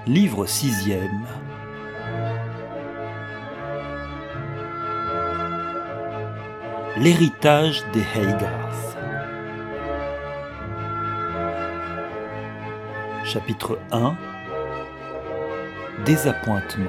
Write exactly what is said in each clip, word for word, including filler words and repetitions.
Livre sixième. L'héritage des Haygarth. Chapitre un. Désappointement.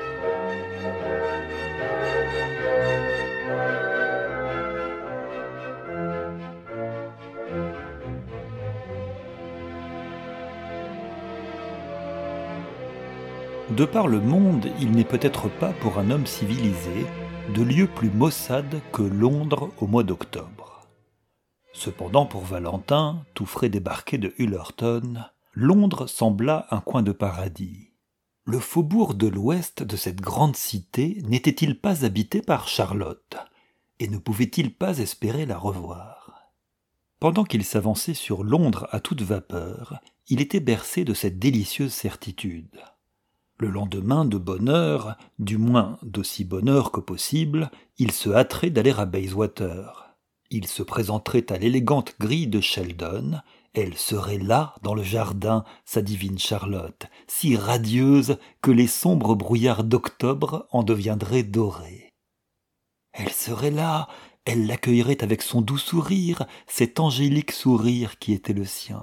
De par le monde, il n'est peut-être pas pour un homme civilisé de lieu plus maussade que Londres au mois d'octobre. Cependant, pour Valentin, tout frais débarqué de Ullerton, Londres sembla un coin de paradis. Le faubourg de l'ouest de cette grande cité n'était-il pas habité par Charlotte, et ne pouvait-il pas espérer la revoir? Pendant qu'il s'avançait sur Londres à toute vapeur, il était bercé de cette délicieuse certitude. Le lendemain, de bonne heure, du moins d'aussi bonne heure que possible, il se hâterait d'aller à Bayswater. Il se présenterait à l'élégante grille de Sheldon. Elle serait là, dans le jardin, sa divine Charlotte, si radieuse que les sombres brouillards d'octobre en deviendraient dorés. Elle serait là, elle l'accueillerait avec son doux sourire, cet angélique sourire qui était le sien.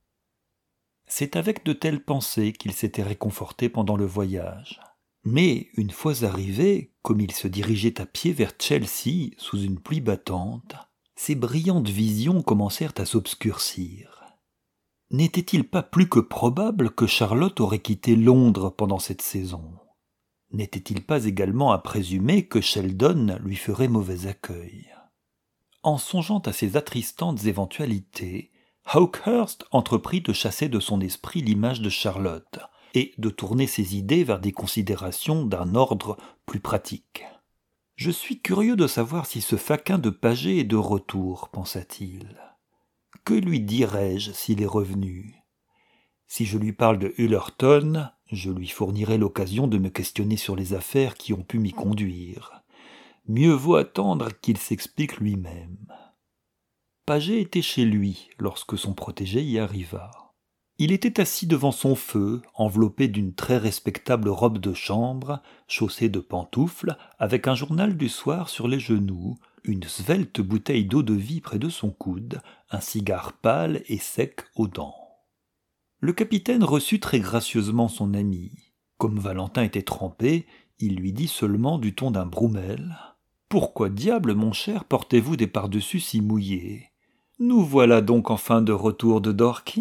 C'est avec de telles pensées qu'il s'était réconforté pendant le voyage. Mais, une fois arrivé, comme il se dirigeait à pied vers Chelsea, sous une pluie battante, ses brillantes visions commencèrent à s'obscurcir. N'était-il pas plus que probable que Charlotte aurait quitté Londres pendant cette saison? N'était-il pas également à présumer que Sheldon lui ferait mauvais accueil? En songeant à ces attristantes éventualités, Hawkhurst entreprit de chasser de son esprit l'image de Charlotte et de tourner ses idées vers des considérations d'un ordre plus pratique. « Je suis curieux de savoir si ce faquin de Paget est de retour, pensa-t-il. Que lui dirai-je s'il est revenu? Si je lui parle de Ullerton, je lui fournirai l'occasion de me questionner sur les affaires qui ont pu m'y conduire. Mieux vaut attendre qu'il s'explique lui-même. » Paget était chez lui lorsque son protégé y arriva. Il était assis devant son feu, enveloppé d'une très respectable robe de chambre, chaussé de pantoufles, avec un journal du soir sur les genoux, une svelte bouteille d'eau-de-vie près de son coude, un cigare pâle et sec aux dents. Le capitaine reçut très gracieusement son ami. Comme Valentin était trempé, il lui dit seulement du ton d'un Broumel « Pourquoi diable, mon cher, portez-vous des pardessus si mouillés ? Nous voilà donc enfin de retour de Dorking ?»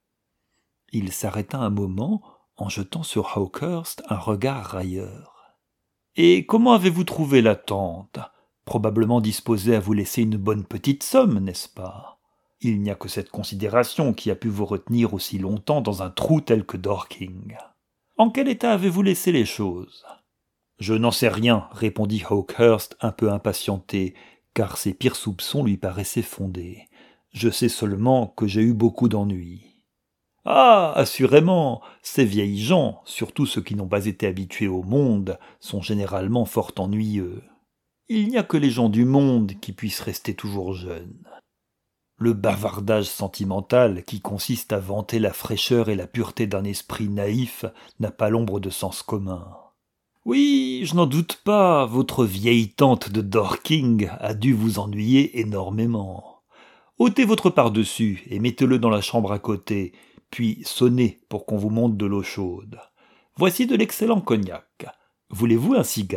Il s'arrêta un moment, en jetant sur Hawkhurst un regard railleur. « Et comment avez-vous trouvé la tente ? Probablement disposé à vous laisser une bonne petite somme, n'est-ce pas ? Il n'y a que cette considération qui a pu vous retenir aussi longtemps dans un trou tel que Dorking. En quel état avez-vous laissé les choses ? » « Je n'en sais rien, » répondit Hawkhurst un peu impatienté, car ses pires soupçons lui paraissaient fondés. « Je sais seulement que j'ai eu beaucoup d'ennuis. »« Ah, assurément, ces vieilles gens, surtout ceux qui n'ont pas été habitués au monde, sont généralement fort ennuyeux. Il n'y a que les gens du monde qui puissent rester toujours jeunes. Le bavardage sentimental qui consiste à vanter la fraîcheur et la pureté d'un esprit naïf n'a pas l'ombre de sens commun. Oui, je n'en doute pas, votre vieille tante de Dorking a dû vous ennuyer énormément. Ôtez votre pardessus et mettez-le dans la chambre à côté, puis sonnez pour qu'on vous monte de l'eau chaude. Voici de l'excellent cognac. Voulez-vous un cigare ? »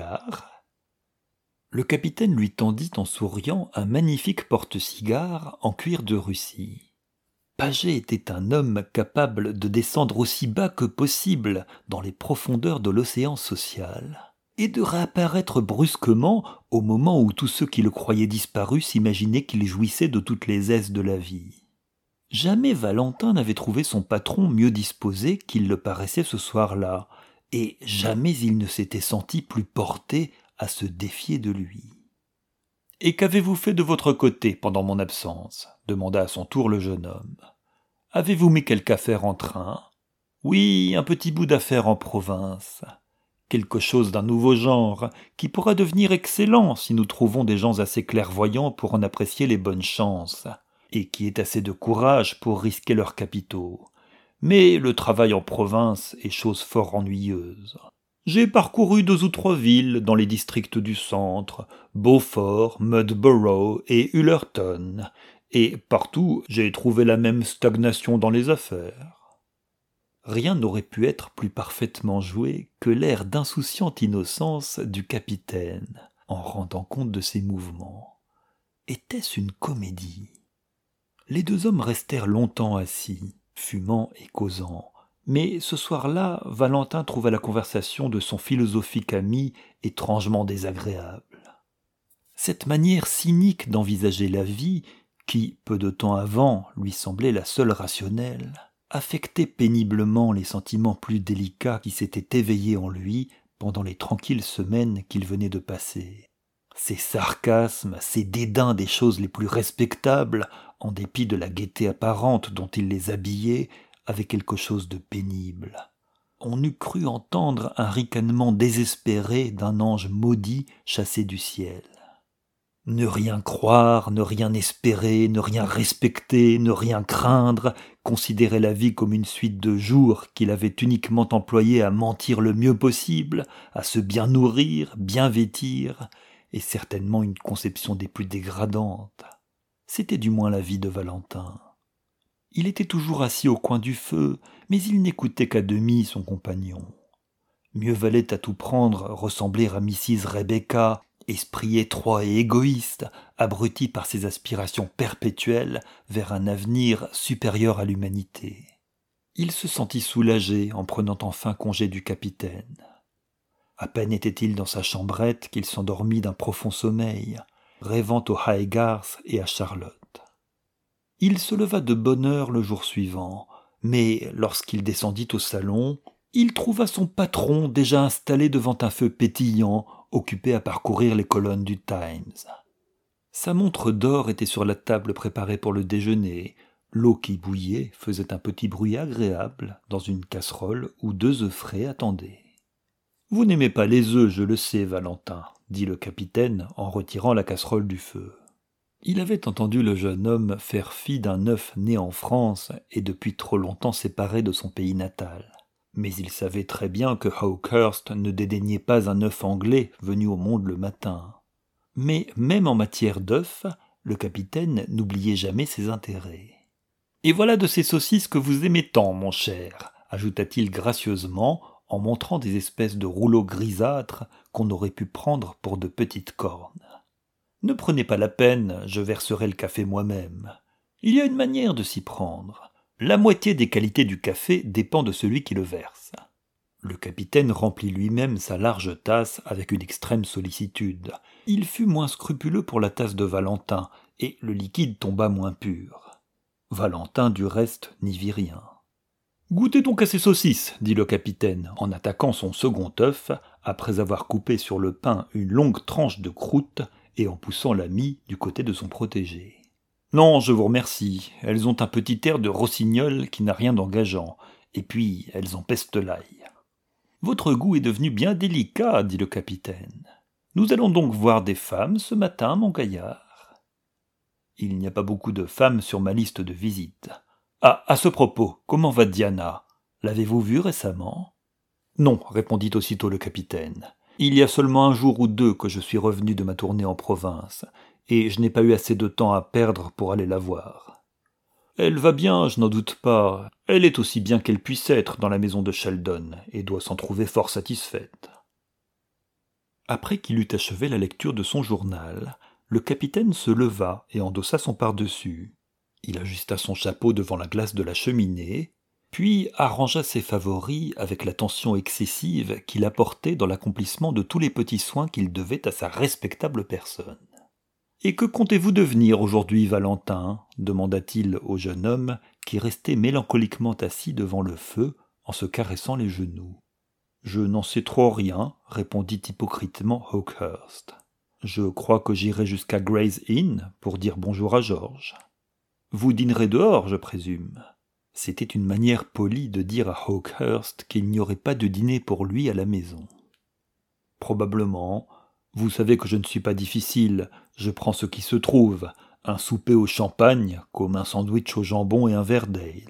Le capitaine lui tendit en souriant un magnifique porte-cigare en cuir de Russie. Paget était un homme capable de descendre aussi bas que possible dans les profondeurs de l'océan social et de réapparaître brusquement au moment où tous ceux qui le croyaient disparu s'imaginaient qu'il jouissait de toutes les aises de la vie. Jamais Valentin n'avait trouvé son patron mieux disposé qu'il le paraissait ce soir-là, et jamais il ne s'était senti plus porté à se défier de lui. « Et qu'avez-vous fait de votre côté pendant mon absence ?» demanda à son tour le jeune homme. « Avez-vous mis quelque affaire en train ? » ?»« Oui, un petit bout d'affaire en province. Quelque chose d'un nouveau genre, qui pourra devenir excellent si nous trouvons des gens assez clairvoyants pour en apprécier les bonnes chances, et qui aient assez de courage pour risquer leurs capitaux. Mais le travail en province est chose fort ennuyeuse. J'ai parcouru deux ou trois villes dans les districts du centre, Beaufort, Mudborough et Ullerton, et partout j'ai trouvé la même stagnation dans les affaires. » Rien n'aurait pu être plus parfaitement joué que l'air d'insouciante innocence du capitaine, en rendant compte de ses mouvements. Était-ce une comédie ? Les deux hommes restèrent longtemps assis, fumant et causant, mais ce soir-là, Valentin trouva la conversation de son philosophique ami étrangement désagréable. Cette manière cynique d'envisager la vie, qui, peu de temps avant, lui semblait la seule rationnelle, affectait péniblement les sentiments plus délicats qui s'étaient éveillés en lui pendant les tranquilles semaines qu'il venait de passer. Ces sarcasmes, ces dédains des choses les plus respectables, en dépit de la gaieté apparente dont il les habillait, avaient quelque chose de pénible. On eût cru entendre un ricanement désespéré d'un ange maudit chassé du ciel. Ne rien croire, ne rien espérer, ne rien respecter, ne rien craindre, considérer la vie comme une suite de jours qu'il avait uniquement employés à mentir le mieux possible, à se bien nourrir, bien vêtir, est certainement une conception des plus dégradantes. C'était du moins la vie de Valentin. Il était toujours assis au coin du feu, mais il n'écoutait qu'à demi son compagnon. Mieux valait à tout prendre ressembler à Missus Rebecca, esprit étroit et égoïste, abruti par ses aspirations perpétuelles vers un avenir supérieur à l'humanité. Il se sentit soulagé en prenant enfin congé du capitaine. À peine était-il dans sa chambrette qu'il s'endormit d'un profond sommeil, rêvant aux Highgarth et à Charlotte. Il se leva de bonne heure le jour suivant, mais lorsqu'il descendit au salon, il trouva son patron déjà installé devant un feu pétillant, occupé à parcourir les colonnes du Times. Sa montre d'or était sur la table préparée pour le déjeuner. L'eau qui bouillait faisait un petit bruit agréable dans une casserole où deux œufs frais attendaient. « Vous n'aimez pas les œufs, je le sais, Valentin, » dit le capitaine en retirant la casserole du feu. Il avait entendu le jeune homme faire fi d'un œuf né en France et depuis trop longtemps séparé de son pays natal. Mais il savait très bien que Hawkhurst ne dédaignait pas un œuf anglais venu au monde le matin. Mais même en matière d'œufs, le capitaine n'oubliait jamais ses intérêts. « Et voilà de ces saucisses que vous aimez tant, mon cher, » ajouta-t-il gracieusement, en montrant des espèces de rouleaux grisâtres qu'on aurait pu prendre pour de petites cornes. « Ne prenez pas la peine, je verserai le café moi-même. Il y a une manière de s'y prendre. La moitié des qualités du café dépend de celui qui le verse. » Le capitaine remplit lui-même sa large tasse avec une extrême sollicitude. Il fut moins scrupuleux pour la tasse de Valentin, et le liquide tomba moins pur. Valentin, du reste, n'y vit rien. « Goûtez donc à ces saucisses, » dit le capitaine, en attaquant son second œuf, après avoir coupé sur le pain une longue tranche de croûte et en poussant la mie du côté de son protégé. « Non, je vous remercie, elles ont un petit air de rossignol qui n'a rien d'engageant, et puis elles empestent l'ail. »« Votre goût est devenu bien délicat, » dit le capitaine. « Nous allons donc voir des femmes ce matin, mon gaillard. » « Il n'y a pas beaucoup de femmes sur ma liste de visites. » « Ah, à ce propos, comment va Diana ? L'avez-vous vue récemment ?»« Non, » répondit aussitôt le capitaine. « Il y a seulement un jour ou deux que je suis revenu de ma tournée en province, et je n'ai pas eu assez de temps à perdre pour aller la voir. Elle va bien, je n'en doute pas. Elle est aussi bien qu'elle puisse être dans la maison de Sheldon, et doit s'en trouver fort satisfaite. » Après qu'il eut achevé la lecture de son journal, le capitaine se leva et endossa son pardessus. Il ajusta son chapeau devant la glace de la cheminée, puis arrangea ses favoris avec l'attention excessive qu'il apportait dans l'accomplissement de tous les petits soins qu'il devait à sa respectable personne. « Et que comptez-vous devenir aujourd'hui, Valentin ?» demanda-t-il au jeune homme qui restait mélancoliquement assis devant le feu en se caressant les genoux. « Je n'en sais trop rien, » répondit hypocritement Hawkhurst. « Je crois que j'irai jusqu'à Gray's Inn pour dire bonjour à George. » « Vous dînerez dehors, je présume. » C'était une manière polie de dire à Hawkhurst qu'il n'y aurait pas de dîner pour lui à la maison. « Probablement. Vous savez que je ne suis pas difficile. Je prends ce qui se trouve. Un souper au champagne, comme un sandwich au jambon et un verre d'ale. »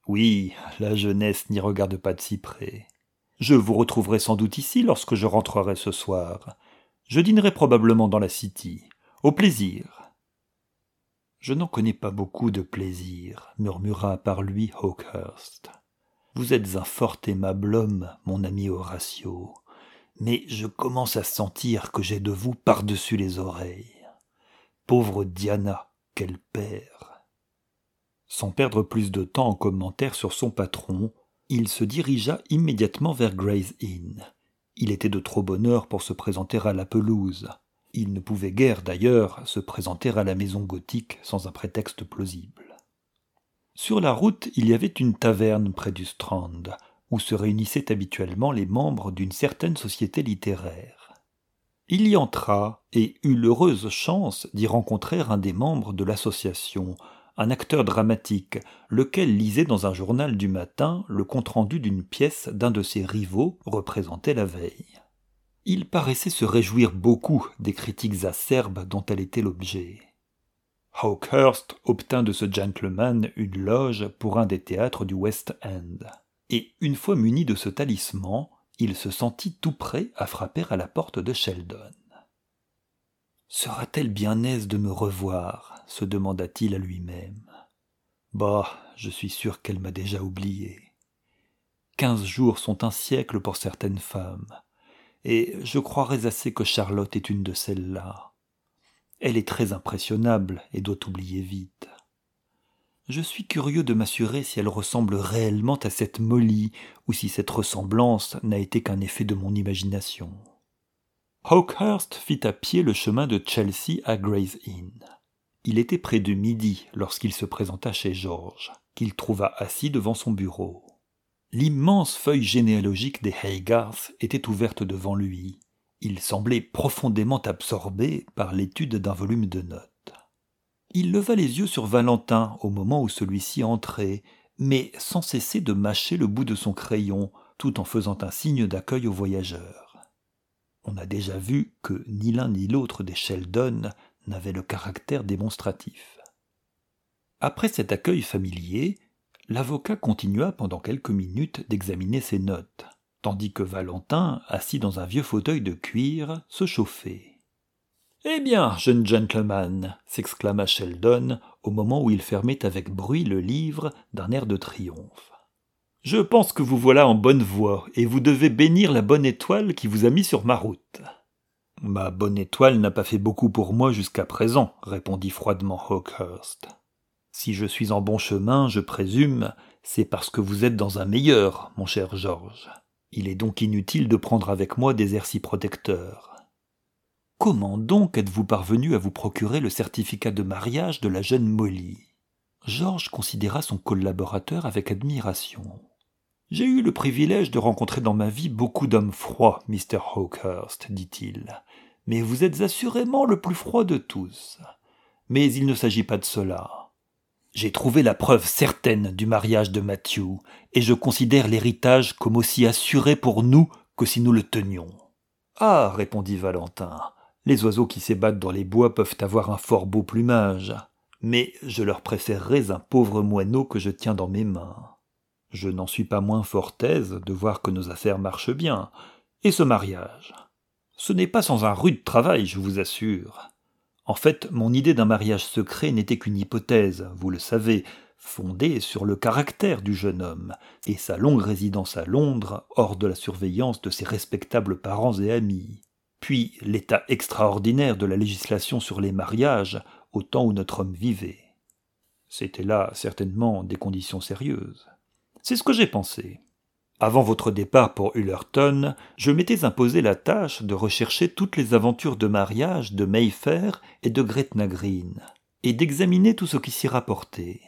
Oui, la jeunesse n'y regarde pas de si près. Je vous retrouverai sans doute ici lorsque je rentrerai ce soir. Je dînerai probablement dans la City. Au plaisir. Je n'en connais pas beaucoup de plaisir, murmura par lui Hawkehurst. Vous êtes un fort aimable homme, mon ami Horatio, mais je commence à sentir que j'ai de vous par-dessus les oreilles. Pauvre Diana, quel père! Sans perdre plus de temps en commentaires sur son patron, il se dirigea immédiatement vers Gray's Inn. Il était de trop bonne heure pour se présenter à la pelouse. Il ne pouvait guère, d'ailleurs, se présenter à la maison gothique sans un prétexte plausible. Sur la route, il y avait une taverne près du Strand, où se réunissaient habituellement les membres d'une certaine société littéraire. Il y entra et eut l'heureuse chance d'y rencontrer un des membres de l'association, un acteur dramatique, lequel lisait dans un journal du matin le compte-rendu d'une pièce d'un de ses rivaux représenté la veille. Il paraissait se réjouir beaucoup des critiques acerbes dont elle était l'objet. Hawkehurst obtint de ce gentleman une loge pour un des théâtres du West End, et une fois muni de ce talisman, il se sentit tout prêt à frapper à la porte de Sheldon. « Sera-t-elle bien aise de me revoir ?» se demanda-t-il à lui-même. « Bah, je suis sûr qu'elle m'a déjà oublié. Quinze jours sont un siècle pour certaines femmes, et je croirais assez que Charlotte est une de celles-là. Elle est très impressionnable et doit oublier vite. Je suis curieux de m'assurer si elle ressemble réellement à cette Molly ou si cette ressemblance n'a été qu'un effet de mon imagination. » Hawkehurst fit à pied le chemin de Chelsea à Gray's Inn. Il était près de midi lorsqu'il se présenta chez George, qu'il trouva assis devant son bureau. L'immense feuille généalogique des Haygarth était ouverte devant lui. Il semblait profondément absorbé par l'étude d'un volume de notes. Il leva les yeux sur Valentin au moment où celui-ci entrait, mais sans cesser de mâcher le bout de son crayon, tout en faisant un signe d'accueil aux voyageurs. On a déjà vu que ni l'un ni l'autre des Sheldon n'avait le caractère démonstratif. Après cet accueil familier, l'avocat continua pendant quelques minutes d'examiner ses notes, tandis que Valentin, assis dans un vieux fauteuil de cuir, se chauffait. « Eh bien, jeune gentleman !» s'exclama Sheldon au moment où il fermait avec bruit le livre d'un air de triomphe. « Je pense que vous voilà en bonne voie, et vous devez bénir la bonne étoile qui vous a mis sur ma route. »« Ma bonne étoile n'a pas fait beaucoup pour moi jusqu'à présent, » répondit froidement Hawkehurst. « Si je suis en bon chemin, je présume, c'est parce que vous êtes dans un meilleur, mon cher George. Il est donc inutile de prendre avec moi des airs si protecteurs. Comment donc êtes-vous parvenu à vous procurer le certificat de mariage de la jeune Molly ?» George considéra son collaborateur avec admiration. « J'ai eu le privilège de rencontrer dans ma vie beaucoup d'hommes froids, mister Hawkehurst, dit-il, mais vous êtes assurément le plus froid de tous. Mais il ne s'agit pas de cela. J'ai trouvé la preuve certaine du mariage de Matthew, et je considère l'héritage comme aussi assuré pour nous que si nous le tenions. »« Ah, répondit Valentin, les oiseaux qui s'ébattent dans les bois peuvent avoir un fort beau plumage, mais je leur préférerais un pauvre moineau que je tiens dans mes mains. Je n'en suis pas moins fort aise de voir que nos affaires marchent bien, et ce mariage. Ce n'est pas sans un rude travail, je vous assure. En fait, mon idée d'un mariage secret n'était qu'une hypothèse, vous le savez, fondée sur le caractère du jeune homme et sa longue résidence à Londres, hors de la surveillance de ses respectables parents et amis. Puis l'état extraordinaire de la législation sur les mariages au temps où notre homme vivait. C'était là, certainement, des conditions sérieuses. C'est ce que j'ai pensé. Avant votre départ pour Ullerton, je m'étais imposé la tâche de rechercher toutes les aventures de mariage de Mayfair et de Gretna Green, et d'examiner tout ce qui s'y rapportait.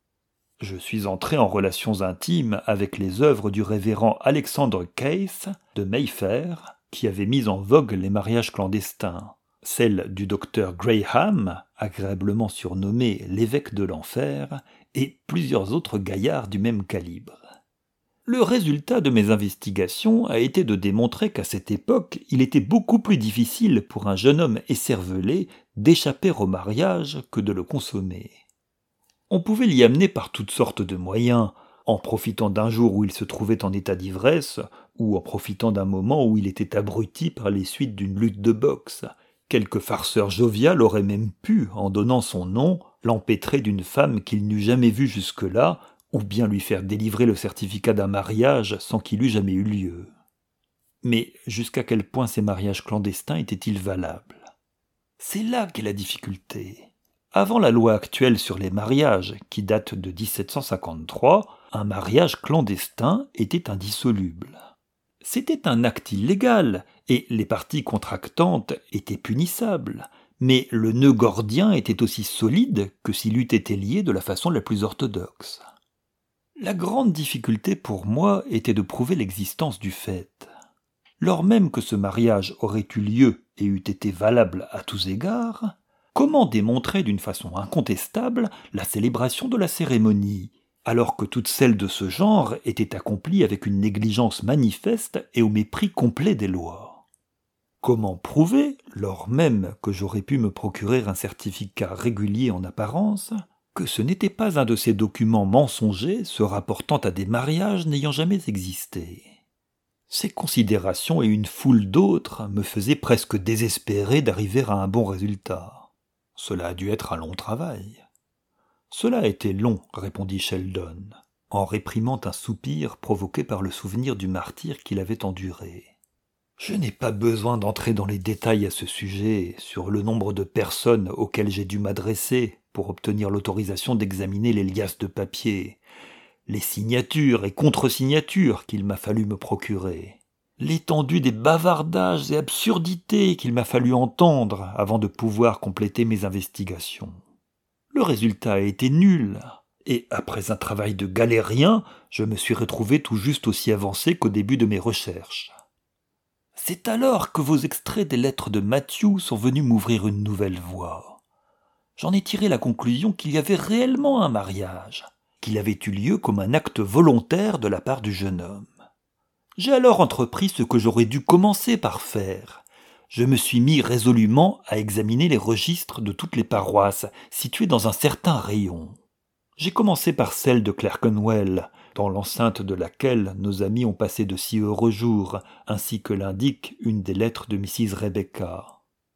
Je suis entré en relations intimes avec les œuvres du révérend Alexander Case de Mayfair, qui avait mis en vogue les mariages clandestins, celles du docteur Graham, agréablement surnommé l'évêque de l'enfer, et plusieurs autres gaillards du même calibre. Le résultat de mes investigations a été de démontrer qu'à cette époque, il était beaucoup plus difficile pour un jeune homme écervelé d'échapper au mariage que de le consommer. On pouvait l'y amener par toutes sortes de moyens, en profitant d'un jour où il se trouvait en état d'ivresse, ou en profitant d'un moment où il était abruti par les suites d'une lutte de boxe. Quelque farceur jovial aurait même pu, en donnant son nom, l'empêtrer d'une femme qu'il n'eût jamais vue jusque-là, ou bien lui faire délivrer le certificat d'un mariage sans qu'il eût jamais eu lieu. Mais jusqu'à quel point ces mariages clandestins étaient-ils valables ? C'est là qu'est la difficulté. Avant la loi actuelle sur les mariages, qui date de dix-sept cent cinquante-trois, un mariage clandestin était indissoluble. C'était un acte illégal, et les parties contractantes étaient punissables, mais le nœud gordien était aussi solide que s'il eût été lié de la façon la plus orthodoxe. La grande difficulté pour moi était de prouver l'existence du fait. Lors même que ce mariage aurait eu lieu et eût été valable à tous égards, comment démontrer d'une façon incontestable la célébration de la cérémonie, alors que toutes celles de ce genre étaient accomplies avec une négligence manifeste et au mépris complet des lois ? Comment prouver, lors même que j'aurais pu me procurer un certificat régulier en apparence, que ce n'était pas un de ces documents mensongers se rapportant à des mariages n'ayant jamais existé ? Ces considérations et une foule d'autres me faisaient presque désespérer d'arriver à un bon résultat. Cela a dû être un long travail. Cela a été long, répondit Sheldon, en réprimant un soupir provoqué par le souvenir du martyre qu'il avait enduré. Je n'ai pas besoin d'entrer dans les détails à ce sujet sur le nombre de personnes auxquelles j'ai dû m'adresser pour obtenir l'autorisation d'examiner les liasses de papier, les signatures et contre-signatures qu'il m'a fallu me procurer, l'étendue des bavardages et absurdités qu'il m'a fallu entendre avant de pouvoir compléter mes investigations. Le résultat a été nul, et après un travail de galérien, je me suis retrouvé tout juste aussi avancé qu'au début de mes recherches. C'est alors que vos extraits des lettres de Matthew sont venus m'ouvrir une nouvelle voie. J'en ai tiré la conclusion qu'il y avait réellement un mariage, qu'il avait eu lieu comme un acte volontaire de la part du jeune homme. J'ai alors entrepris ce que j'aurais dû commencer par faire. Je me suis mis résolument à examiner les registres de toutes les paroisses situées dans un certain rayon. J'ai commencé par celle de Clerkenwell, dans l'enceinte de laquelle nos amis ont passé de si heureux jours, ainsi que l'indique une des lettres de Missus Rebecca.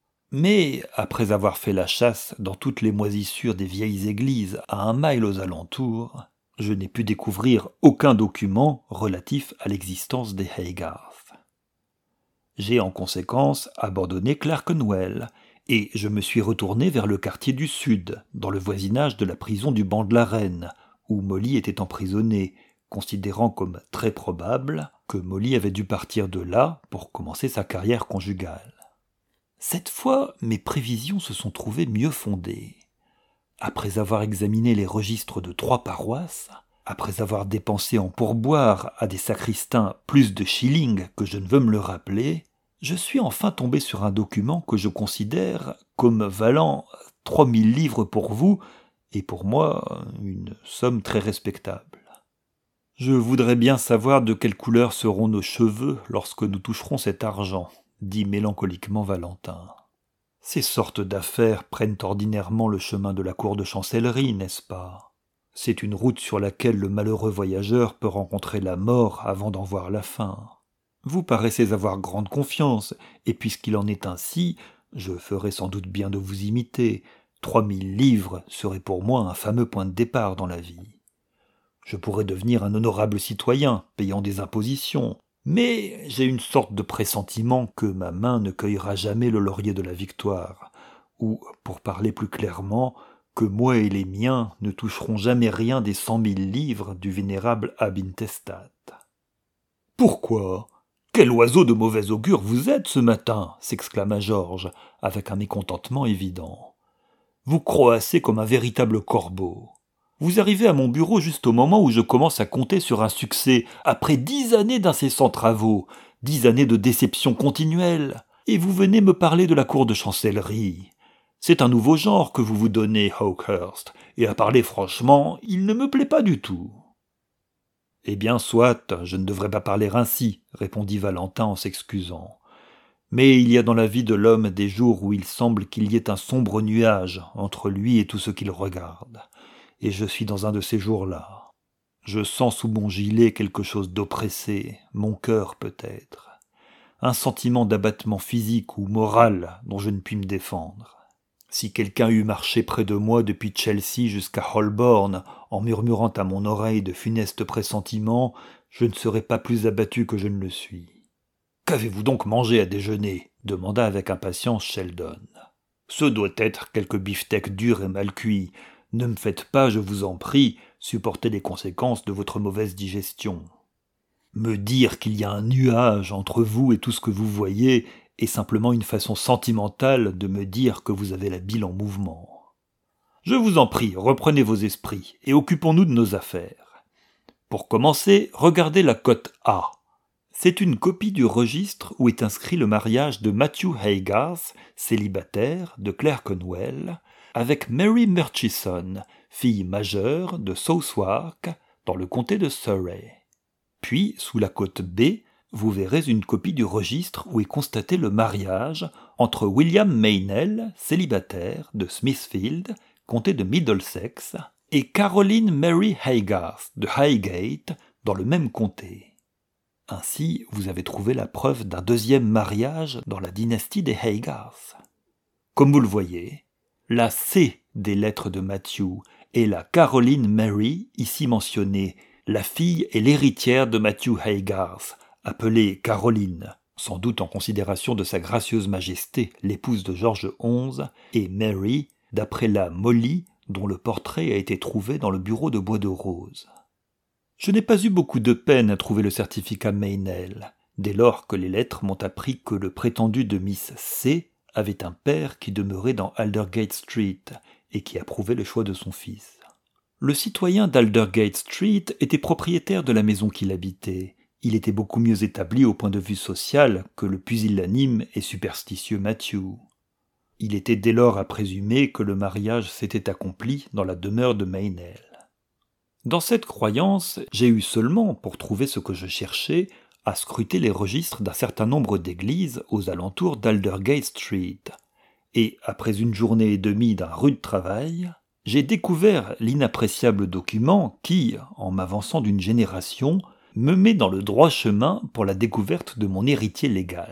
Mais, après avoir fait la chasse dans toutes les moisissures des vieilles églises à un mile aux alentours, je n'ai pu découvrir aucun document relatif à l'existence des Haygarth. J'ai en conséquence abandonné Clerkenwell, et je me suis retourné vers le quartier du Sud, dans le voisinage de la prison du banc de la Reine, où Molly était emprisonnée, considérant comme très probable que Molly avait dû partir de là pour commencer sa carrière conjugale. Cette fois, mes prévisions se sont trouvées mieux fondées. Après avoir examiné les registres de trois paroisses, après avoir dépensé en pourboire à des sacristains plus de shillings que je ne veux me le rappeler, je suis enfin tombé sur un document que je considère comme valant trois mille livres pour vous, et pour moi une somme très respectable. Je voudrais bien savoir de quelle couleur seront nos cheveux lorsque nous toucherons cet argent, dit mélancoliquement Valentin. Ces sortes d'affaires prennent ordinairement le chemin de la cour de chancellerie, n'est-ce pas ? C'est une route sur laquelle le malheureux voyageur peut rencontrer la mort avant d'en voir la fin. Vous paraissez avoir grande confiance, et puisqu'il en est ainsi, je ferai sans doute bien de vous imiter. Trois mille livres serait pour moi un fameux point de départ dans la vie. Je pourrais devenir un honorable citoyen, payant des impositions, mais j'ai une sorte de pressentiment que ma main ne cueillera jamais le laurier de la victoire, ou, pour parler plus clairement, que moi et les miens ne toucherons jamais rien des cent mille livres du vénérable Abb Intestat. « Pourquoi ? Quel oiseau de mauvais augure vous êtes ce matin !» s'exclama Georges, avec un mécontentement évident. « Vous croassez comme un véritable corbeau. Vous arrivez à mon bureau juste au moment où je commence à compter sur un succès, après dix années d'incessants travaux, dix années de déceptions continuelles, et vous venez me parler de la cour de chancellerie. C'est un nouveau genre que vous vous donnez, Hawkhurst, et à parler franchement, il ne me plaît pas du tout. » « Eh bien, soit, je ne devrais pas parler ainsi, » répondit Valentin en s'excusant. « Mais il y a dans la vie de l'homme des jours où il semble qu'il y ait un sombre nuage entre lui et tout ce qu'il regarde, et je suis dans un de ces jours-là. Je sens sous mon gilet quelque chose d'oppressé, mon cœur peut-être. Un sentiment d'abattement physique ou moral dont je ne puis me défendre. Si quelqu'un eût marché près de moi depuis Chelsea jusqu'à Holborn en murmurant à mon oreille de funestes pressentiments, je ne serais pas plus abattu que je ne le suis. « Qu'avez-vous donc mangé à déjeuner ?» demanda avec impatience Sheldon. « Ce doit être quelque beefsteak dur et mal cuit. Ne me faites pas, je vous en prie, supporter les conséquences de votre mauvaise digestion. Me dire qu'il y a un nuage entre vous et tout ce que vous voyez est simplement une façon sentimentale de me dire que vous avez la bile en mouvement. Je vous en prie, reprenez vos esprits et occupons-nous de nos affaires. Pour commencer, regardez la cote A. C'est une copie du registre où est inscrit le mariage de Matthew Haygarth, célibataire, de Clerkenwell, avec Mary Murchison, fille majeure de Southwark, dans le comté de Surrey. Puis, sous la cote B, vous verrez une copie du registre où est constaté le mariage entre William Meynell, célibataire, de Smithfield, comté de Middlesex, et Caroline Mary Haygarth, de Highgate, dans le même comté. Ainsi, vous avez trouvé la preuve d'un deuxième mariage dans la dynastie des Haygarth. Comme vous le voyez, la C des lettres de Matthew est la Caroline Mary, ici mentionnée, la fille et l'héritière de Matthew Haygarth, appelée Caroline, sans doute en considération de sa gracieuse majesté, l'épouse de George onze, et Mary, d'après la Molly, dont le portrait a été trouvé dans le bureau de Bois de Rose. Je n'ai pas eu beaucoup de peine à trouver le certificat Meynell, dès lors que les lettres m'ont appris que le prétendu de Miss C avait un père qui demeurait dans Aldergate Street et qui approuvait le choix de son fils. Le citoyen d'Aldergate Street était propriétaire de la maison qu'il habitait. Il était beaucoup mieux établi au point de vue social que le pusillanime et superstitieux Matthew. Il était dès lors à présumer que le mariage s'était accompli dans la demeure de Meynell. Dans cette croyance, j'ai eu seulement, pour trouver ce que je cherchais, à scruter les registres d'un certain nombre d'églises aux alentours d'Aldergate Street, et, après une journée et demie d'un rude travail, j'ai découvert l'inappréciable document qui, en m'avançant d'une génération, me met dans le droit chemin pour la découverte de mon héritier légal.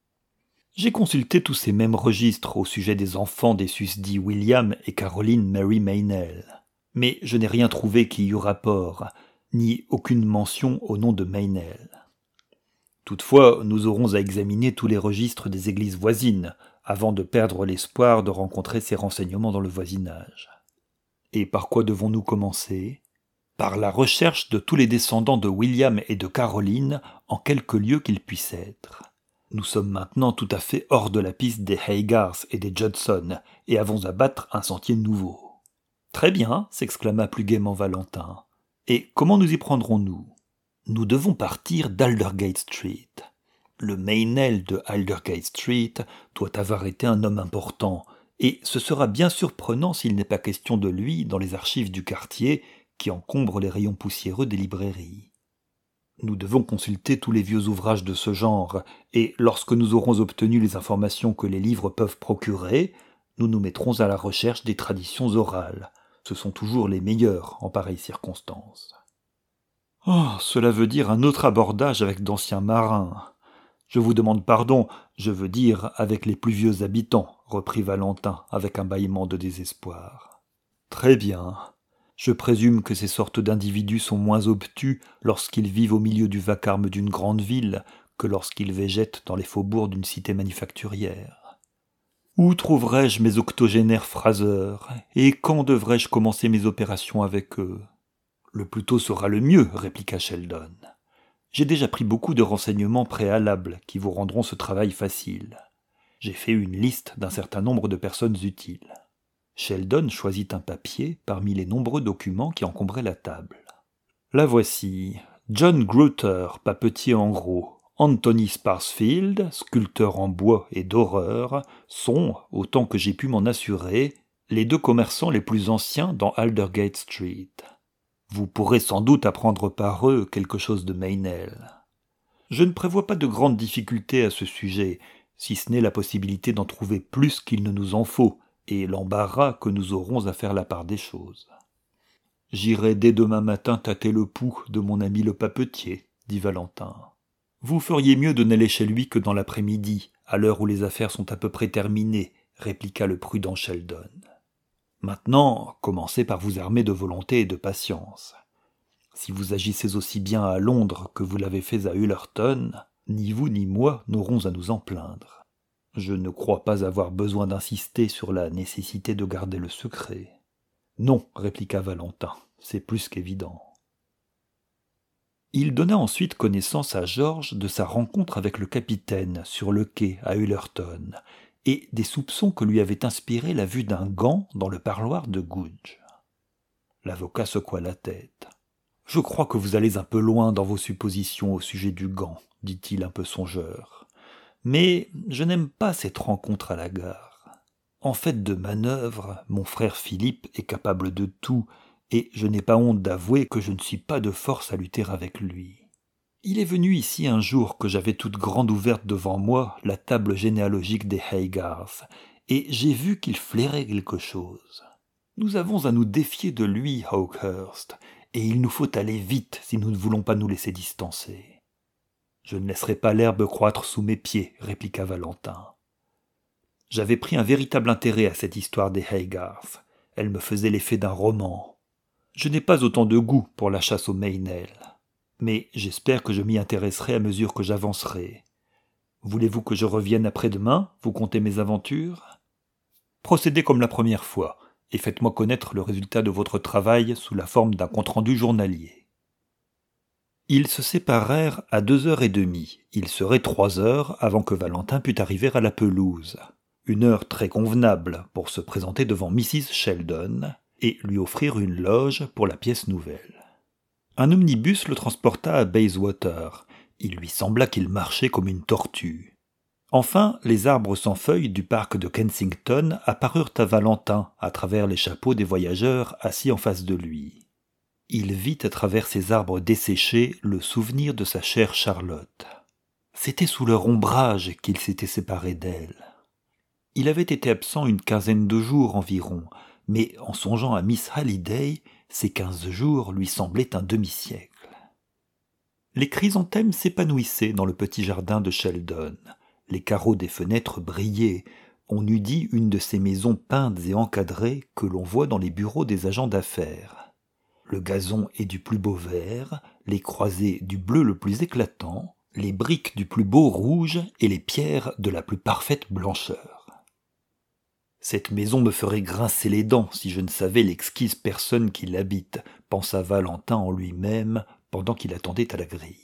J'ai consulté tous ces mêmes registres au sujet des enfants des susdits William et Caroline Mary Meynell, mais je n'ai rien trouvé qui y eût rapport, ni aucune mention au nom de Meynell. Toutefois, nous aurons à examiner tous les registres des églises voisines, avant de perdre l'espoir de rencontrer ces renseignements dans le voisinage. Et par quoi devons-nous commencer ? Par la recherche de tous les descendants de William et de Caroline en quelque lieu qu'ils puissent être. Nous sommes maintenant tout à fait hors de la piste des Haygarth et des Judson, et avons à battre un sentier nouveau. « Très bien !» s'exclama plus gaiement Valentin. « Et comment nous y prendrons-nous ? Nous devons partir d'Aldergate Street. Le Meynell de Aldergate Street doit avoir été un homme important, et ce sera bien surprenant s'il n'est pas question de lui dans les archives du quartier qui encombrent les rayons poussiéreux des librairies. Nous devons consulter tous les vieux ouvrages de ce genre, et lorsque nous aurons obtenu les informations que les livres peuvent procurer, nous nous mettrons à la recherche des traditions orales. Ce sont toujours les meilleures en pareilles circonstances. Oh, cela veut dire un autre abordage avec d'anciens marins. Je vous demande pardon, je veux dire avec les plus vieux habitants, reprit Valentin avec un bâillement de désespoir. Très bien. Je présume que ces sortes d'individus sont moins obtus lorsqu'ils vivent au milieu du vacarme d'une grande ville que lorsqu'ils végètent dans les faubourgs d'une cité manufacturière. Où trouverai-je mes octogénaires phraseurs, et quand devrais-je commencer mes opérations avec eux ? Le plus tôt sera le mieux, répliqua Sheldon. J'ai déjà pris beaucoup de renseignements préalables qui vous rendront ce travail facile. J'ai fait une liste d'un certain nombre de personnes utiles. Sheldon choisit un papier parmi les nombreux documents qui encombraient la table. La voici. John Gruter, papetier en gros, Anthony Sparsfield, sculpteur en bois et doreur, sont, autant que j'ai pu m'en assurer, les deux commerçants les plus anciens dans Aldergate Street. Vous pourrez sans doute apprendre par eux quelque chose de Meynell. Je ne prévois pas de grandes difficultés à ce sujet, si ce n'est la possibilité d'en trouver plus qu'il ne nous en faut, et l'embarras que nous aurons à faire la part des choses. J'irai dès demain matin tâter le pouls de mon ami le papetier, dit Valentin. Vous feriez mieux de n'aller chez lui que dans l'après-midi, à l'heure où les affaires sont à peu près terminées, répliqua le prudent Sheldon. Maintenant, commencez par vous armer de volonté et de patience. Si vous agissez aussi bien à Londres que vous l'avez fait à Ullerton, ni vous ni moi n'aurons à nous en plaindre. Je ne crois pas avoir besoin d'insister sur la nécessité de garder le secret. Non, répliqua Valentin, c'est plus qu'évident. Il donna ensuite connaissance à George de sa rencontre avec le capitaine sur le quai à Ullerton et des soupçons que lui avait inspirés la vue d'un gant dans le parloir de Goodge. L'avocat secoua la tête. « Je crois que vous allez un peu loin dans vos suppositions au sujet du gant, dit-il un peu songeur. Mais je n'aime pas cette rencontre à la gare. En fait de manœuvre, mon frère Philippe est capable de tout, et je n'ai pas honte d'avouer que je ne suis pas de force à lutter avec lui. Il est venu ici un jour que j'avais toute grande ouverte devant moi la table généalogique des Haygarth, et j'ai vu qu'il flairait quelque chose. Nous avons à nous défier de lui, Hawkhurst, et il nous faut aller vite si nous ne voulons pas nous laisser distancer. Je ne laisserai pas l'herbe croître sous mes pieds, répliqua Valentin. J'avais pris un véritable intérêt à cette histoire des Haygarth. Elle me faisait l'effet d'un roman. Je n'ai pas autant de goût pour la chasse aux Meynell, mais j'espère que je m'y intéresserai à mesure que j'avancerai. Voulez-vous que je revienne après-demain, vous conter mes aventures ? Procédez comme la première fois, et faites-moi connaître le résultat de votre travail sous la forme d'un compte-rendu journalier. Ils se séparèrent à deux heures et demie. Il serait trois heures avant que Valentin pût arriver à la pelouse. Une heure très convenable pour se présenter devant missus Sheldon et lui offrir une loge pour la pièce nouvelle. Un omnibus le transporta à Bayswater. Il lui sembla qu'il marchait comme une tortue. Enfin, les arbres sans feuilles du parc de Kensington apparurent à Valentin à travers les chapeaux des voyageurs assis en face de lui. Il vit à travers ces arbres desséchés le souvenir de sa chère Charlotte. C'était sous leur ombrage qu'il s'était séparé d'elle. Il avait été absent une quinzaine de jours environ, mais en songeant à Miss Halliday, ces quinze jours lui semblaient un demi-siècle. Les chrysanthèmes s'épanouissaient dans le petit jardin de Sheldon. Les carreaux des fenêtres brillaient. On eût dit une de ces maisons peintes et encadrées que l'on voit dans les bureaux des agents d'affaires. Le gazon est du plus beau vert, les croisées du bleu le plus éclatant, les briques du plus beau rouge et les pierres de la plus parfaite blancheur. Cette maison me ferait grincer les dents si je ne savais l'exquise personne qui l'habite, pensa Valentin en lui-même pendant qu'il attendait à la grille.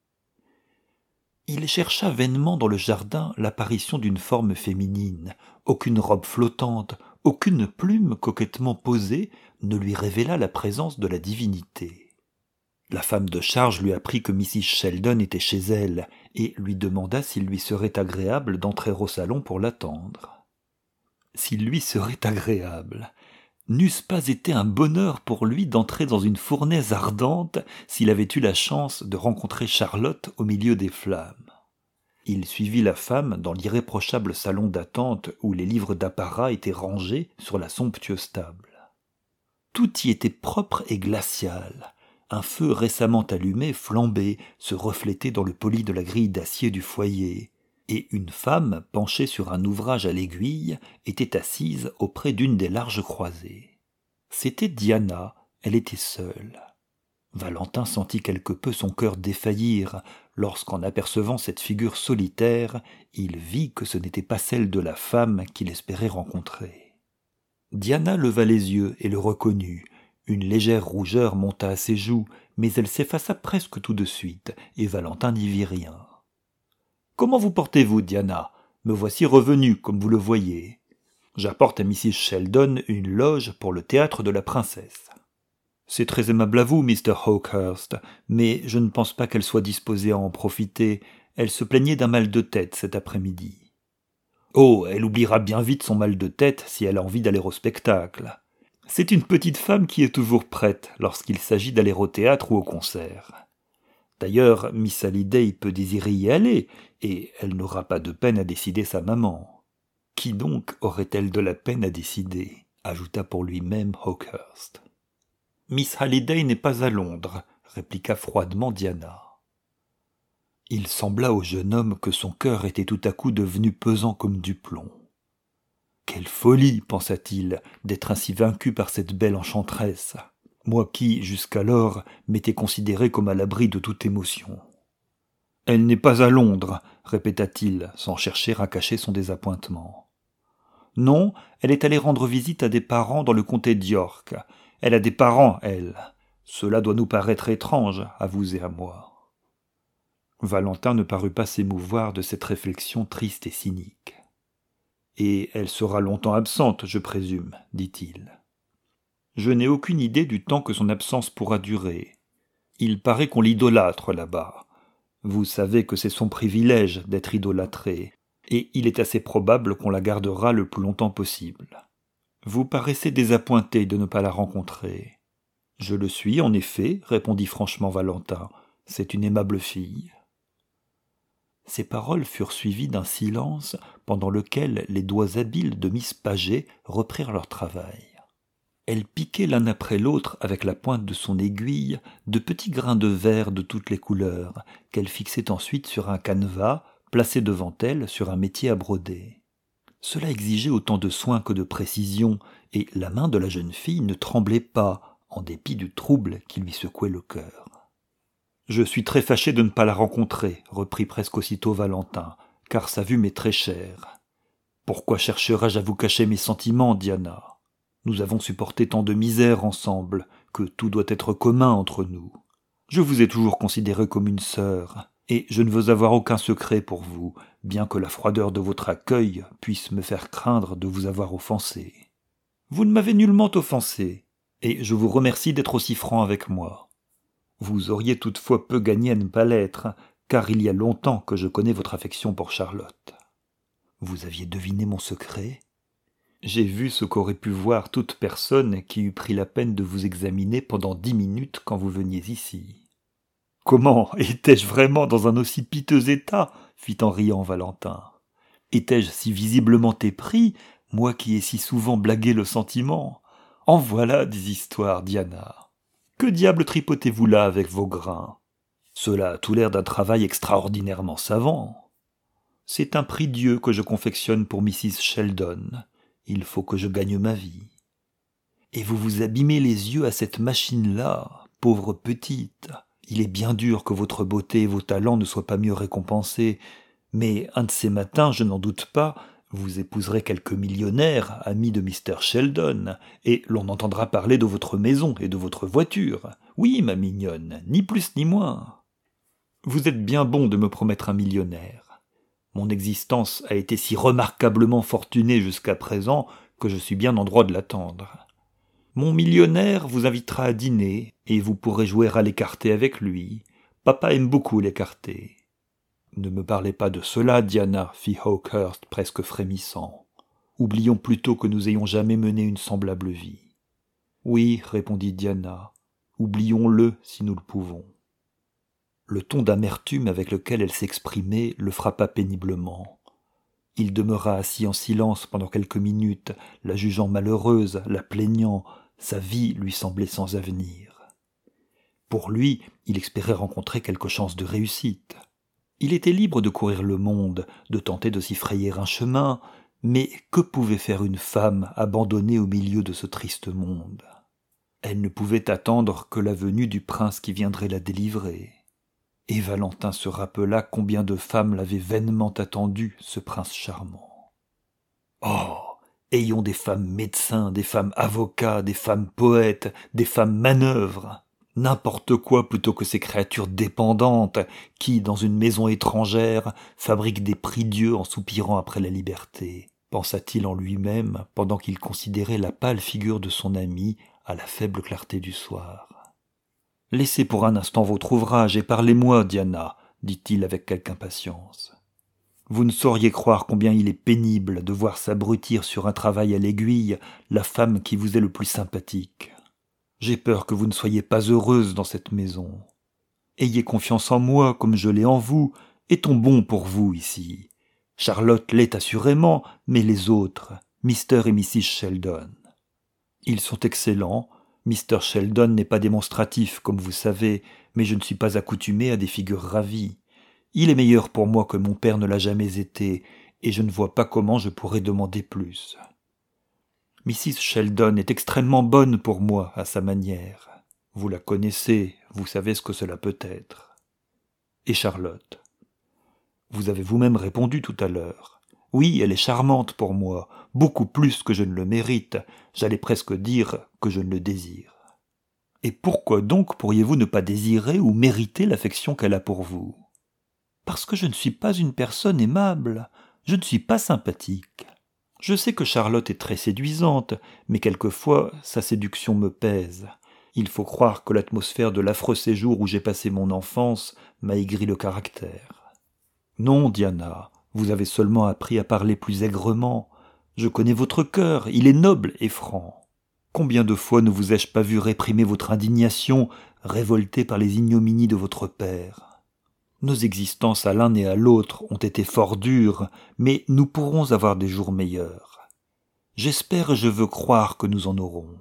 Il chercha vainement dans le jardin l'apparition d'une forme féminine. Aucune robe flottante, aucune plume coquettement posée ne lui révéla la présence de la divinité. La femme de charge lui apprit que missus Sheldon était chez elle et lui demanda s'il lui serait agréable d'entrer au salon pour l'attendre. S'il lui serait agréable. N'eût-ce pas été un bonheur pour lui d'entrer dans une fournaise ardente s'il avait eu la chance de rencontrer Charlotte au milieu des flammes. Il suivit la femme dans l'irréprochable salon d'attente où les livres d'apparat étaient rangés sur la somptueuse table. Tout y était propre et glacial. Un feu récemment allumé flambait, se reflétait dans le poli de la grille d'acier du foyer, et une femme, penchée sur un ouvrage à l'aiguille, était assise auprès d'une des larges croisées. C'était Diana, elle était seule. Valentin sentit quelque peu son cœur défaillir lorsqu'en apercevant cette figure solitaire, il vit que ce n'était pas celle de la femme qu'il espérait rencontrer. Diana leva les yeux et le reconnut. Une légère rougeur monta à ses joues, mais elle s'effaça presque tout de suite, et Valentin n'y vit rien. « Comment vous portez-vous, Diana ? Me voici revenu, comme vous le voyez. J'apporte à missus Sheldon une loge pour le théâtre de la princesse. C'est très aimable à vous, mister Hawkhurst, mais je ne pense pas qu'elle soit disposée à en profiter. Elle se plaignait d'un mal de tête cet après-midi. Oh, elle oubliera bien vite son mal de tête si elle a envie d'aller au spectacle. C'est une petite femme qui est toujours prête lorsqu'il s'agit d'aller au théâtre ou au concert. D'ailleurs, Miss Halliday peut désirer y aller, et elle n'aura pas de peine à décider sa maman. Qui donc aurait-elle de la peine à décider ? Ajouta pour lui-même Hawkhurst. Miss Halliday n'est pas à Londres, répliqua froidement Diana. Il sembla au jeune homme que son cœur était tout à coup devenu pesant comme du plomb. Quelle folie, pensa-t-il, d'être ainsi vaincu par cette belle enchanteresse, moi qui, jusqu'alors, m'étais considéré comme à l'abri de toute émotion. Elle n'est pas à Londres, répéta-t-il, sans chercher à cacher son désappointement. Non, elle est allée rendre visite à des parents dans le comté d'York. Elle a des parents, elle. Cela doit nous paraître étrange, à vous et à moi. Valentin ne parut pas s'émouvoir de cette réflexion triste et cynique. Et elle sera longtemps absente, je présume, dit-il. Je n'ai aucune idée du temps que son absence pourra durer. Il paraît qu'on l'idolâtre là-bas. Vous savez que c'est son privilège d'être idolâtré, et il est assez probable qu'on la gardera le plus longtemps possible. Vous paraissez désappointé de ne pas la rencontrer. Je le suis, en effet, répondit franchement Valentin. C'est une aimable fille. Ces paroles furent suivies d'un silence pendant lequel les doigts habiles de Miss Paget reprirent leur travail. Elle piquait l'un après l'autre avec la pointe de son aiguille de petits grains de verre de toutes les couleurs qu'elle fixait ensuite sur un canevas placé devant elle sur un métier à broder. Cela exigeait autant de soin que de précision, et la main de la jeune fille ne tremblait pas, en dépit du trouble qui lui secouait le cœur. « Je suis très fâché de ne pas la rencontrer, reprit presque aussitôt Valentin, car sa vue m'est très chère. Pourquoi chercherais-je à vous cacher mes sentiments, Diana ? Nous avons supporté tant de misères ensemble, que tout doit être commun entre nous. Je vous ai toujours considéré comme une sœur, et je ne veux avoir aucun secret pour vous, bien que la froideur de votre accueil puisse me faire craindre de vous avoir offensé. Vous ne m'avez nullement offensé, et je vous remercie d'être aussi franc avec moi. Vous auriez toutefois peu gagné à ne pas l'être, car il y a longtemps que je connais votre affection pour Charlotte. Vous aviez deviné mon secret ? J'ai vu ce qu'aurait pu voir toute personne qui eût pris la peine de vous examiner pendant dix minutes quand vous veniez ici. Comment ? Étais-je vraiment dans un aussi piteux état ? Fit en riant Valentin. Étais-je si visiblement épris, moi qui ai si souvent blagué le sentiment ? En voilà des histoires, Diana. Que diable tripotez-vous là avec vos grains ? Cela a tout l'air d'un travail extraordinairement savant. C'est un prix Dieu que je confectionne pour Missus Sheldon. Il faut que je gagne ma vie. Et vous vous abîmez les yeux à cette machine-là, pauvre petite. Il est bien dur que votre beauté et vos talents ne soient pas mieux récompensés, mais un de ces matins, je n'en doute pas, vous épouserez quelque millionnaire, ami de mister Sheldon, et l'on entendra parler de votre maison et de votre voiture. Oui, ma mignonne, ni plus ni moins. Vous êtes bien bon de me promettre un millionnaire. Mon existence a été si remarquablement fortunée jusqu'à présent que je suis bien en droit de l'attendre. Mon millionnaire vous invitera à dîner, et vous pourrez jouer à l'écarté avec lui. Papa aime beaucoup l'écarté. Ne me parlez pas de cela, Diana, fit Hawkehurst presque frémissant. Oublions plutôt que nous ayons jamais mené une semblable vie. Oui, répondit Diana, oublions-le si nous le pouvons. Le ton d'amertume avec lequel elle s'exprimait le frappa péniblement. Il demeura assis en silence pendant quelques minutes, la jugeant malheureuse, la plaignant, sa vie lui semblait sans avenir. Pour lui, il espérait rencontrer quelque chance de réussite. Il était libre de courir le monde, de tenter de s'y frayer un chemin, mais que pouvait faire une femme abandonnée au milieu de ce triste monde ? Elle ne pouvait attendre que la venue du prince qui viendrait la délivrer. Et Valentin se rappela combien de femmes l'avaient vainement attendu, ce prince charmant. Oh, ayons des femmes médecins, des femmes avocats, des femmes poètes, des femmes manœuvres, n'importe quoi plutôt que ces créatures dépendantes qui, dans une maison étrangère, fabriquent des prie-dieux en soupirant après la liberté, pensa-t-il en lui-même pendant qu'il considérait la pâle figure de son ami à la faible clarté du soir. « Laissez pour un instant votre ouvrage et parlez-moi, Diana, » dit-il avec quelque impatience. « Vous ne sauriez croire combien il est pénible de voir s'abrutir sur un travail à l'aiguille la femme qui vous est le plus sympathique. J'ai peur que vous ne soyez pas heureuse dans cette maison. Ayez confiance en moi comme je l'ai en vous, est-on bon pour vous ici ? Charlotte l'est assurément, mais les autres, mister et missus Sheldon. Ils sont excellents, mister Sheldon n'est pas démonstratif, comme vous savez, mais je ne suis pas accoutumé à des figures ravies. Il est meilleur pour moi que mon père ne l'a jamais été, et je ne vois pas comment je pourrais demander plus. missus Sheldon est extrêmement bonne pour moi, à sa manière. Vous la connaissez, vous savez ce que cela peut être. Et Charlotte? Vous avez vous-même répondu tout à l'heure. Oui, elle est charmante pour moi, beaucoup plus que je ne le mérite, j'allais presque dire que je ne le désire. Et pourquoi donc pourriez-vous ne pas désirer ou mériter l'affection qu'elle a pour vous? Parce que je ne suis pas une personne aimable, je ne suis pas sympathique. Je sais que Charlotte est très séduisante, mais quelquefois sa séduction me pèse. Il faut croire que l'atmosphère de l'affreux séjour où j'ai passé mon enfance m'a aigri le caractère. Non, Diana, vous avez seulement appris à parler plus aigrement. Je connais votre cœur, il est noble et franc. Combien de fois ne vous ai-je pas vu réprimer votre indignation, révolté par les ignominies de votre père? Nos existences à l'un et à l'autre ont été fort dures, mais nous pourrons avoir des jours meilleurs. J'espère et je veux croire que nous en aurons.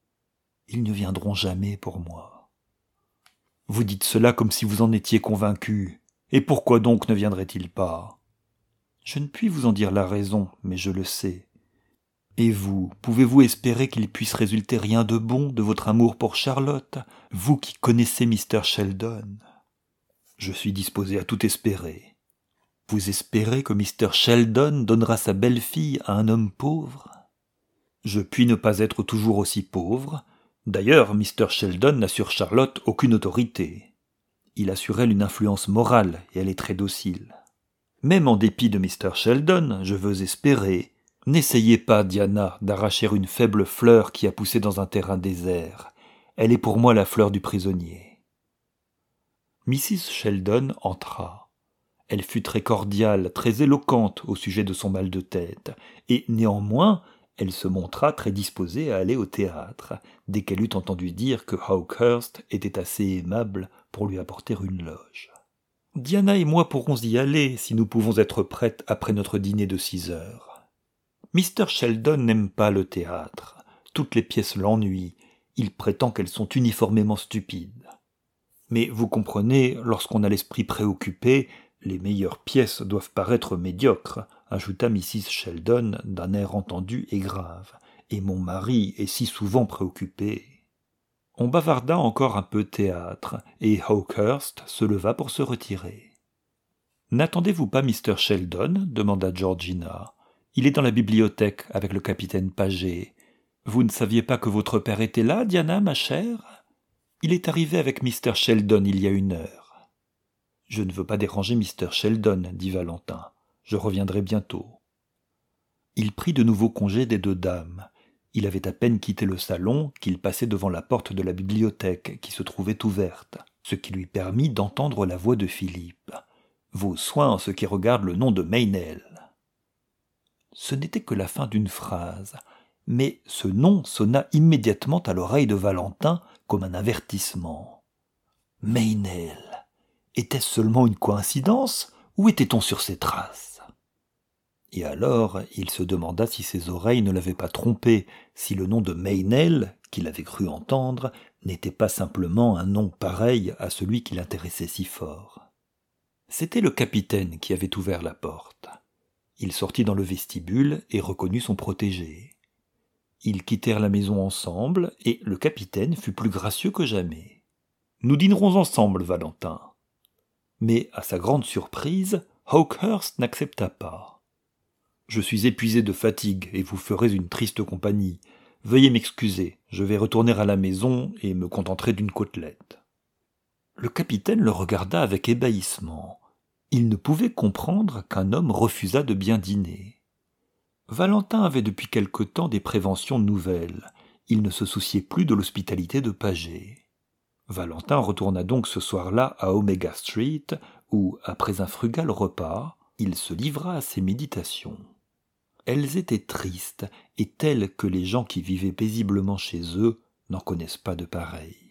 Ils ne viendront jamais pour moi. Vous dites cela comme si vous en étiez convaincu. Et pourquoi donc ne viendraient-ils pas? Je ne puis vous en dire la raison, mais je le sais. Et vous, pouvez-vous espérer qu'il puisse résulter rien de bon de votre amour pour Charlotte, vous qui connaissez mister Sheldon? Je suis disposé à tout espérer. Vous espérez que mister Sheldon donnera sa belle-fille à un homme pauvre? Je puis ne pas être toujours aussi pauvre. D'ailleurs, mister Sheldon n'a sur Charlotte aucune autorité. Il a sur elle une influence morale et elle est très docile. Même en dépit de mister Sheldon, je veux espérer. N'essayez pas, Diana, d'arracher une faible fleur qui a poussé dans un terrain désert. Elle est pour moi la fleur du prisonnier. missus Sheldon entra. Elle fut très cordiale, très éloquente au sujet de son mal de tête, et néanmoins, elle se montra très disposée à aller au théâtre, dès qu'elle eut entendu dire que Hawkehurst était assez aimable pour lui apporter une loge. Diana et moi pourrons y aller, si nous pouvons être prêtes après notre dîner de six heures. mister Sheldon n'aime pas le théâtre. Toutes les pièces l'ennuient. Il prétend qu'elles sont uniformément stupides. Mais vous comprenez, lorsqu'on a l'esprit préoccupé, les meilleures pièces doivent paraître médiocres, ajouta missus Sheldon d'un air entendu et grave, et mon mari est si souvent préoccupé. On bavarda encore un peu théâtre, et Hawkehurst se leva pour se retirer. « N'attendez-vous pas mister Sheldon » demanda Georgina. « Il est dans la bibliothèque avec le capitaine Paget. Vous ne saviez pas que votre père était là, Diana, ma chère? Il est arrivé avec mister Sheldon il y a une heure. »« Je ne veux pas déranger mister Sheldon, » dit Valentin. « Je reviendrai bientôt. » Il prit de nouveau congé des deux dames. Il avait à peine quitté le salon qu'il passait devant la porte de la bibliothèque qui se trouvait ouverte, ce qui lui permit d'entendre la voix de Philippe. « Vos soins en ce qui regarde le nom de Meynell. » Ce n'était que la fin d'une phrase, mais ce nom sonna immédiatement à l'oreille de Valentin comme un avertissement. Meynell, était-ce seulement une coïncidence ou était-on sur ses traces? Et alors il se demanda si ses oreilles ne l'avaient pas trompé, si le nom de Meynell, qu'il avait cru entendre, n'était pas simplement un nom pareil à celui qui l'intéressait si fort. C'était le capitaine qui avait ouvert la porte. Il sortit dans le vestibule et reconnut son protégé. Ils quittèrent la maison ensemble, et le capitaine fut plus gracieux que jamais. « Nous dînerons ensemble, Valentin. » Mais, à sa grande surprise, Hawkehurst n'accepta pas. « Je suis épuisé de fatigue, et vous ferez une triste compagnie. Veuillez m'excuser, je vais retourner à la maison et me contenterai d'une côtelette. » Le capitaine le regarda avec ébahissement. Il ne pouvait comprendre qu'un homme refusât de bien dîner. Valentin avait depuis quelque temps des préventions nouvelles. Il ne se souciait plus de l'hospitalité de Paget. Valentin retourna donc ce soir-là à Omega Street, où, après un frugal repas, il se livra à ses méditations. Elles étaient tristes et telles que les gens qui vivaient paisiblement chez eux n'en connaissent pas de pareilles.